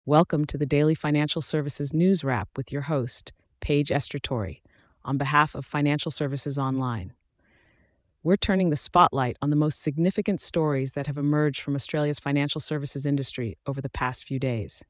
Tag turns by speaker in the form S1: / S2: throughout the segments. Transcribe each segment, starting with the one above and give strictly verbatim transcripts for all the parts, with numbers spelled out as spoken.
S1: Welcome to the Daily Financial Services News Wrap with your host, Paige Estratori, on behalf of Financial Services Online. We're turning the spotlight on the most significant stories that have emerged from Australia's financial services industry over the past few days.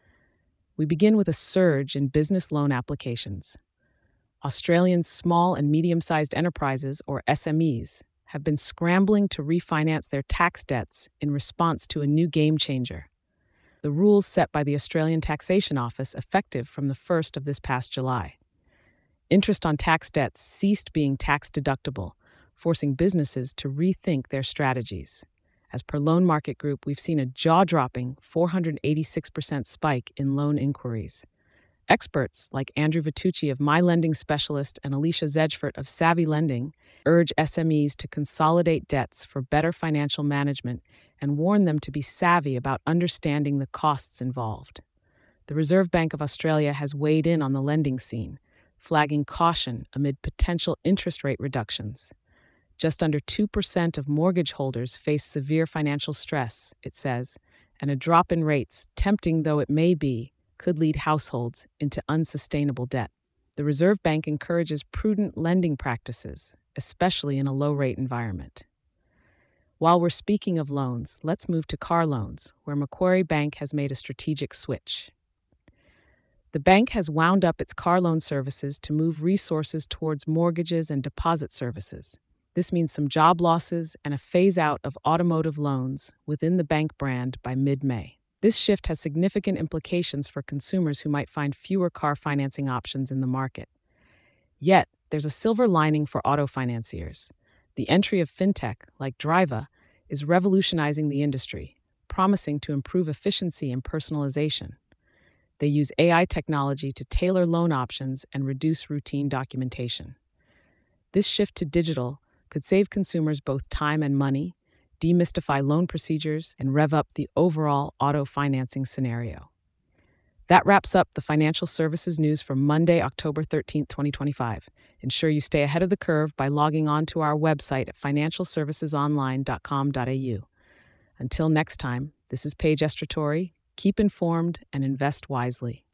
S1: We begin with a surge in business loan applications. Australian small and medium-sized enterprises, or S M Es, have been scrambling to refinance their tax debts in response to a new game changer. The rules set by the Australian Taxation Office effective from the first of this past July. Interest on tax debts ceased being tax-deductible, forcing businesses to rethink their strategies. As per Loan Market Group, we've seen a jaw-dropping four hundred eighty-six percent spike in loan inquiries. Experts like Andrew Vitucci of My Lending Specialist and Alicia Zedgefort of Savvy Lending urge S M Es to consolidate debts for better financial management and warn them to be savvy about understanding the costs involved. The Reserve Bank of Australia has weighed in on the lending scene, flagging caution amid potential interest rate reductions. Just under two percent of mortgage holders face severe financial stress, it says, and a drop in rates, tempting though it may be, could lead households into unsustainable debt. The Reserve Bank encourages prudent lending practices, especially in a low-rate environment. While we're speaking of loans, let's move to car loans, where Macquarie Bank has made a strategic switch. The bank has wound up its car loan services to move resources towards mortgages and deposit services. This means some job losses and a phase-out of automotive loans within the bank brand by mid-May. This shift has significant implications for consumers who might find fewer car financing options in the market. Yet, there's a silver lining for auto financiers. The entry of fintech, like Driva, is revolutionizing the industry, promising to improve efficiency and personalization. They use A I technology to tailor loan options and reduce routine documentation. This shift to digital could save consumers both time and money, demystify loan procedures, and rev up the overall auto financing scenario. That wraps up the financial services news for Monday, October thirteenth, twenty twenty-five. Ensure you stay ahead of the curve by logging on to our website at financial services online dot com dot a u. Until next time, this is Paige Estratori. Keep informed and invest wisely.